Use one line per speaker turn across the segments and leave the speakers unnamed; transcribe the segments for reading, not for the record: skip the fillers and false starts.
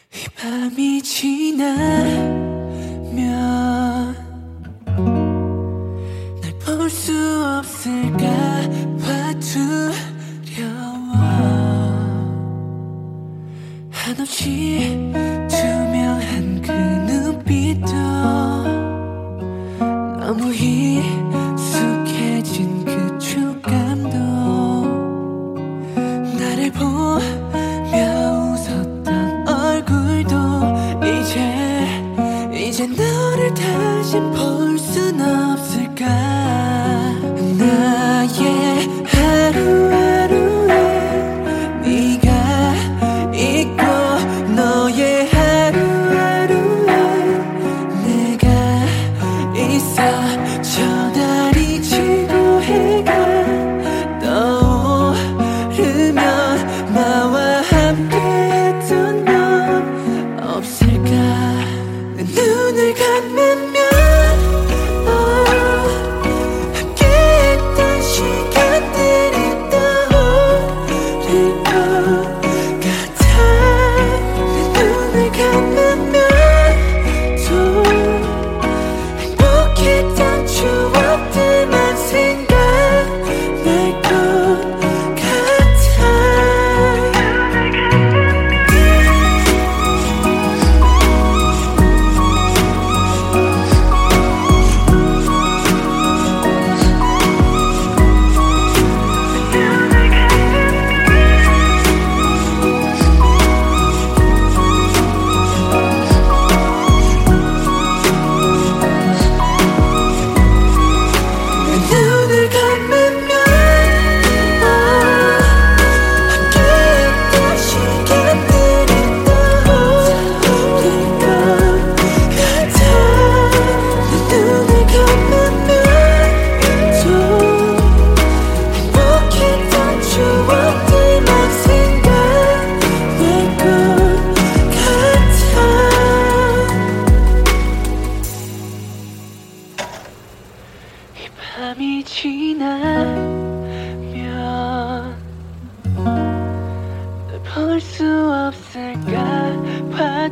이 밤이 지나면 날 볼 수 없을까 봐 두려워. 한없이 투명한 그 눈빛도 너무 익숙해진 그 촉감도 나를 보며 웃었던 얼굴도 이제 너를 다시 볼 순 없을까. 나의 하루하루에 네가 있고 너의 하루하루에 내가 있어. 저 달이 지고 해가 떠오르면 나와 함께했던 넌 없을까. 내 눈을 감으면 함께했던 시간들이 떠오를 것 같아. 내 눈을 감으면 또 행복했던 추억들만 생각날 것 같아. 눈을 감으면 함께했던 시간들이 떠오를 것 같아. 내 눈을 감으면 또 행복했던 추억들만 생각날 것 같아. 이 밤이 지나면 널 볼 수 없을까 봐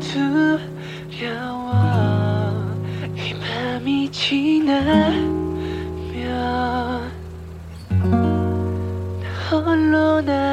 두려워. 이 밤이 지나면 나 홀로